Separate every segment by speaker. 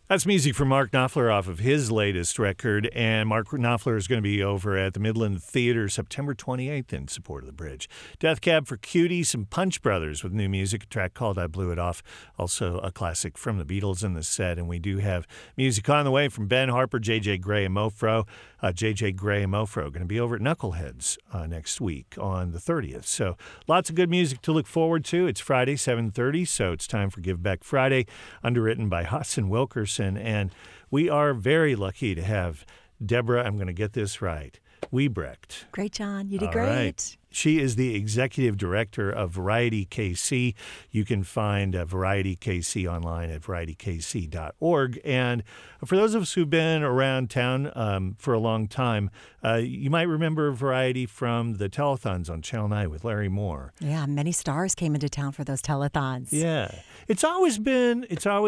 Speaker 1: That's music from Mark Knopfler off of his latest record, and Mark Knopfler is going to be over at the Midland Theater September 28th in support of the bridge. Death Cab for Cutie, some Punch Brothers with new music, a track called I Blew It Off, also a classic from the Beatles in the set, and we do have music on the way from Ben Harper, J.J. Gray, and Mofro. J.J. Gray and Mofro going to be over at Knuckleheads next week on the 30th. So lots of good music to look forward to. It's Friday, 7:30, so it's time for Give Back Friday, underwritten by Hassan Wilkerson. And we are very lucky to have Deborah, I'm going to get this right, Wiebrecht.
Speaker 2: Great, John. You did
Speaker 1: All
Speaker 2: great.
Speaker 1: Right. She is the executive director of Variety KC. You can find Variety KC online at varietykc.org. And for those of us who've been around town for a long time, you might remember Variety from the telethons on Channel 9 with Larry Moore.
Speaker 2: Yeah, many stars came into town for those telethons.
Speaker 1: Yeah. It's always been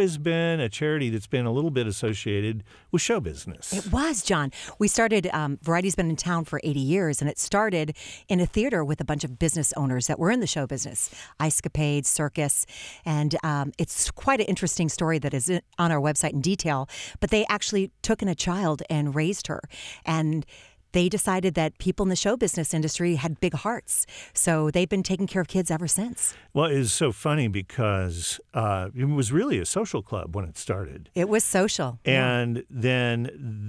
Speaker 1: a charity that's been a little bit associated with show business.
Speaker 2: It was, John. We started, Variety's been in town for 80 years, and it started in a theater with a bunch of business owners that were in the show business, Icecapades, Circus, and it's quite an interesting story that is on our website in detail, but they actually took in a child and raised her, and they decided that people in the show business industry had big hearts. So they've been taking care of kids ever since.
Speaker 1: Well, it's so funny because it was really a social club when it started.
Speaker 2: It was social.
Speaker 1: And then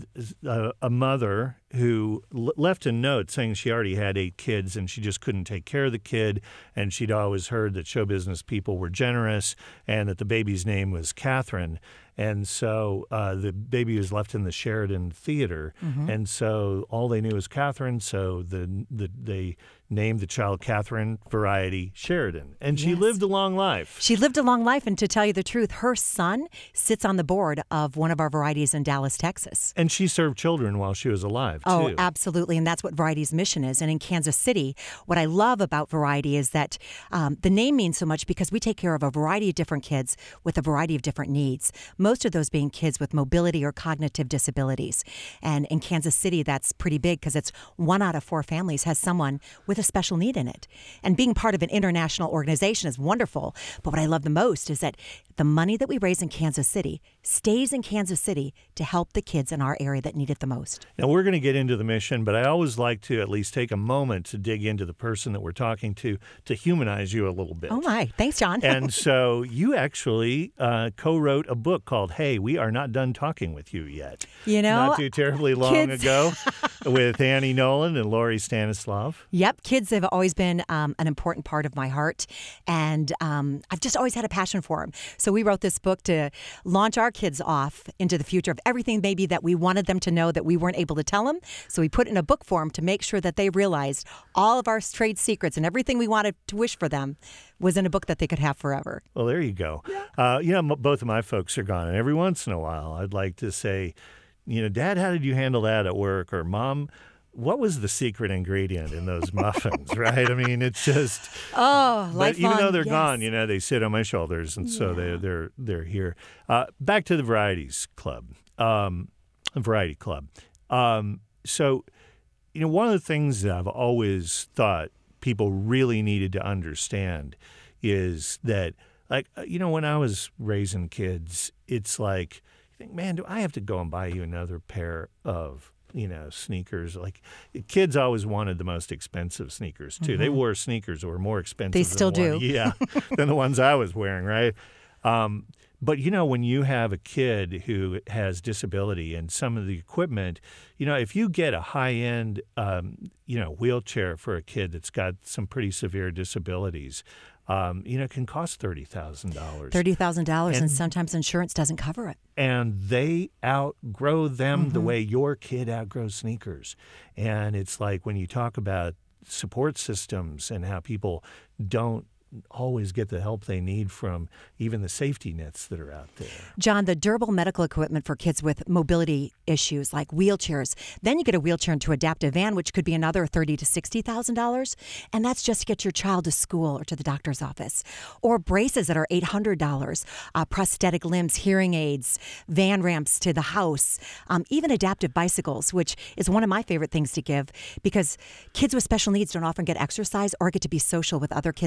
Speaker 1: a mother who left a note saying she already had 8 kids and she just couldn't take care of the kid. And she'd always heard that show business people were generous and that the baby's name was Catherine. And so the baby was left in the Sheridan Theater. Mm-hmm. And so all they knew was Catherine. So they named the child Catherine Variety Sheridan. And she lived a long life.
Speaker 2: She lived a long life. And to tell you the truth, her son sits on the board of one of our Varieties in Dallas, Texas.
Speaker 1: And she served children while she was alive, too.
Speaker 2: Oh, absolutely. And that's what Variety's mission is. And in Kansas City, what I love about Variety is that the name means so much because we take care of a variety of different kids with a variety of different needs. Most of those being kids with mobility or cognitive disabilities. And in Kansas City, that's pretty big because it's 1 out of 4 families has someone with a special need in it. And being part of an international organization is wonderful. But what I love the most is that the money that we raise in Kansas City stays in Kansas City to help the kids in our area that need it the most.
Speaker 1: Now, we're going to get into the mission, but I always like to at least take a moment to dig into the person that we're talking to humanize you a little bit.
Speaker 2: Oh, my. Thanks, John.
Speaker 1: And so you actually co-wrote a book called Hey, We Are Not Done Talking With You Yet.
Speaker 2: You know,
Speaker 1: not too terribly long ago with Annie Nolan and Lori Stanislav.
Speaker 2: Yep. Kids have always been an important part of my heart. And I've just always had a passion for them. So we wrote this book to launch our kids off into the future of everything maybe that we wanted them to know that we weren't able to tell them. So we put it in a book form to make sure that they realized all of our trade secrets and everything we wanted to wish for them was in a book that they could have forever.
Speaker 1: Well, there you go. Yeah. Both of my folks are gone. And every once in a while, I'd like to say, Dad, how did you handle that at work? Or Mom, what was the secret ingredient in those muffins, right? I mean, it's just... but even though they're gone, they sit on my shoulders, and so they're here. Back to the Varieties Club, Variety Club. So, one of the things that I've always thought people really needed to understand is that, when I was raising kids, it's like, you think, man, do I have to go and buy you another pair of sneakers? Like, kids always wanted the most expensive sneakers too. Mm-hmm. They wore sneakers that were more expensive.
Speaker 2: They still do.
Speaker 1: Than the ones I was wearing, right? But when you have a kid who has disability and some of the equipment, if you get a high-end, wheelchair for a kid that's got some pretty severe disabilities, it can cost $30,000.
Speaker 2: $30,000, and sometimes insurance doesn't cover it.
Speaker 1: And they outgrow them the way your kid outgrows sneakers. And it's like when you talk about support systems and how people don't always get the help they need from even the safety nets that are out there.
Speaker 2: John, the durable medical equipment for kids with mobility issues like wheelchairs, then you get a wheelchair into adaptive van, which could be another $30,000 to $60,000, and that's just to get your child to school or to the doctor's office. Or braces that are $800, prosthetic limbs, hearing aids, van ramps to the house, even adaptive bicycles, which is one of my favorite things to give because kids with special needs don't often get exercise or get to be social with other kids in the neighborhood.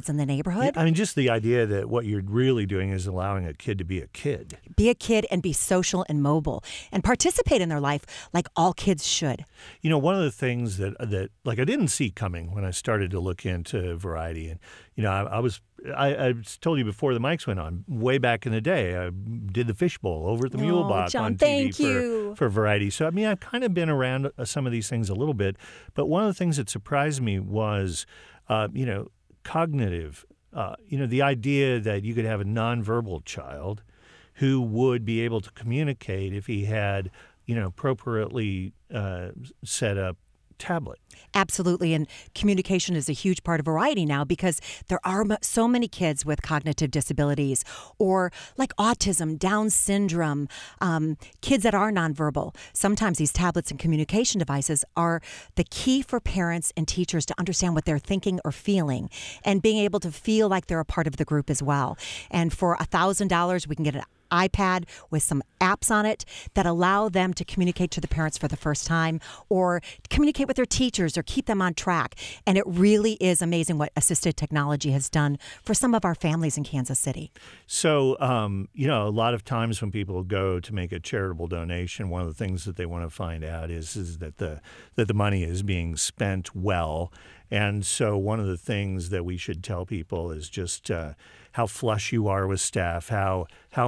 Speaker 2: neighborhood.
Speaker 1: I mean, just the idea that what you're really doing is allowing a kid to be a kid.
Speaker 2: Be a kid and be social and mobile and participate in their life like all kids should.
Speaker 1: You know, one of the things that like I didn't see coming when I started to look into Variety, and you know, I told you before the mics went on, way back in the day, I did the Fishbowl over at the Mule Box
Speaker 2: John,
Speaker 1: on
Speaker 2: thank
Speaker 1: TV
Speaker 2: you.
Speaker 1: for Variety. So, I mean, I've kind of been around some of these things a little bit, but one of the things that surprised me was, you know, cognitive, you know, the idea that you could have a nonverbal child who would be able to communicate if he had, you know, appropriately set up tablet.
Speaker 2: Absolutely. And communication is a huge part of Variety now because there are so many kids with cognitive disabilities or like autism, Down syndrome, kids that are nonverbal. Sometimes these tablets and communication devices are the key for parents and teachers to understand what they're thinking or feeling and being able to feel like they're a part of the group as well. And for $1,000, we can get an iPad with some apps on it that allow them to communicate to the parents for the first time or communicate with their teachers or keep them on track. And it really is amazing what assistive technology has done for some of our families in Kansas City.
Speaker 1: So, you know, a lot of times when people go to make a charitable donation, one of the things that they want to find out is that the money is being spent well. And so one of the things that we should tell people is just how flush you are with staff, how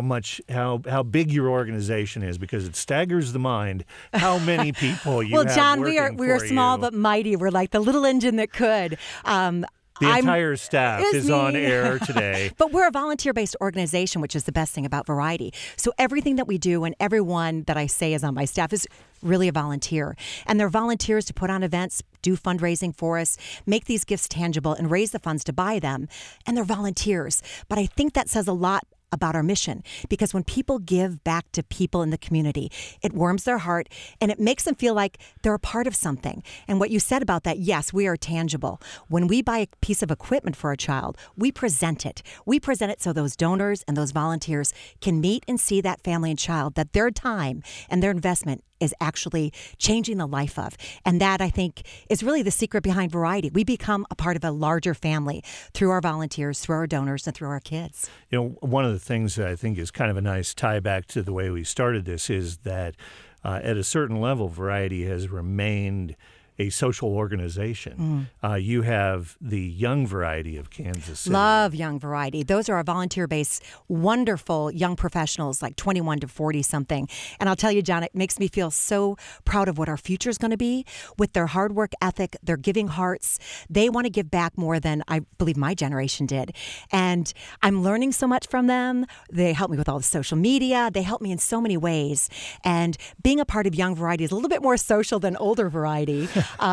Speaker 1: big your organization is, because it staggers the mind how many people you
Speaker 2: well,
Speaker 1: have
Speaker 2: John,
Speaker 1: working
Speaker 2: we are
Speaker 1: for
Speaker 2: small
Speaker 1: you.
Speaker 2: but mighty. We're like the little engine that could.
Speaker 1: The entire staff is
Speaker 2: me.
Speaker 1: on air today.
Speaker 2: But we're a volunteer-based organization, which is the best thing about Variety. So everything that we do and everyone that I say is on my staff is really a volunteer. And they're volunteers to put on events, do fundraising for us, make these gifts tangible, and raise the funds to buy them. And they're volunteers. But I think that says a lot about our mission, because when people give back to people in the community, it warms their heart and it makes them feel like they're a part of something. And what you said about that, yes, we are tangible. When we buy a piece of equipment for a child, we present it. We present it so those donors and those volunteers can meet and see that family and child that their time and their investment is actually changing the life of. And that, I think, is really the secret behind Variety. We become a part of a larger family through our volunteers, through our donors, and through our kids.
Speaker 1: You know, one of the things that I think is kind of a nice tie back to the way we started this is that at a certain level, Variety has remained a social organization. You have the Young Variety of Kansas City.
Speaker 2: Love Young Variety. Those are our volunteer-based, wonderful young professionals, like 21 to 40-something. And I'll tell you, John, it makes me feel so proud of what our future is going to be with their hard work ethic, their giving hearts. They want to give back more than I believe my generation did. And I'm learning so much from them. They help me with all the social media. They help me in so many ways. And being a part of Young Variety is a little bit more social than older Variety.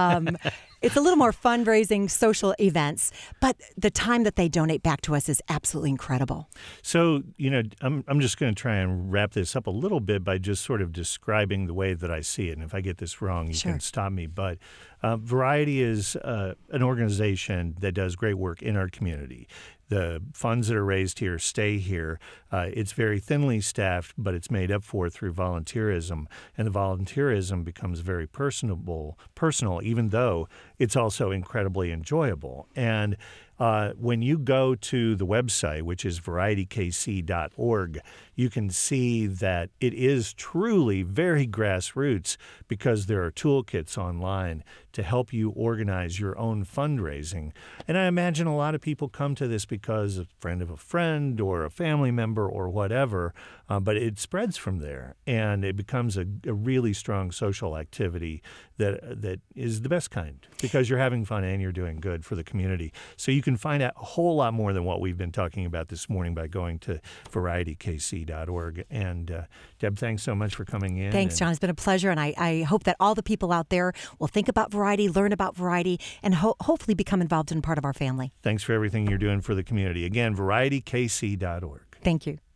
Speaker 2: It's a little more fundraising, social events, but the time that they donate back to us is absolutely incredible.
Speaker 1: So, you know, I'm just going to try and wrap this up a little bit by just sort of describing the way that I see it. And if I get this wrong, you
Speaker 2: Sure.
Speaker 1: can stop me. But Variety is an organization that does great work in our community. The funds that are raised here stay here. It's very thinly staffed, but it's made up for through volunteerism. And the volunteerism becomes very personal, even though it's also incredibly enjoyable. And when you go to the website, which is varieitykc.org, you can see that it is truly very grassroots because there are toolkits online to help you organize your own fundraising. And I imagine a lot of people come to this because a friend of a friend or a family member or whatever, but it spreads from there and it becomes a really strong social activity that is the best kind because you're having fun and you're doing good for the community. So you can find out a whole lot more than what we've been talking about this morning by going to varieitykc.org. And Deb, thanks so much for coming in.
Speaker 2: Thanks, John. It's been a pleasure. And I hope that all the people out there will think about Variety, learn about Variety, and hopefully become involved in part of our family.
Speaker 1: Thanks for everything you're doing for the community. Again, varieitykc.org.
Speaker 2: Thank you.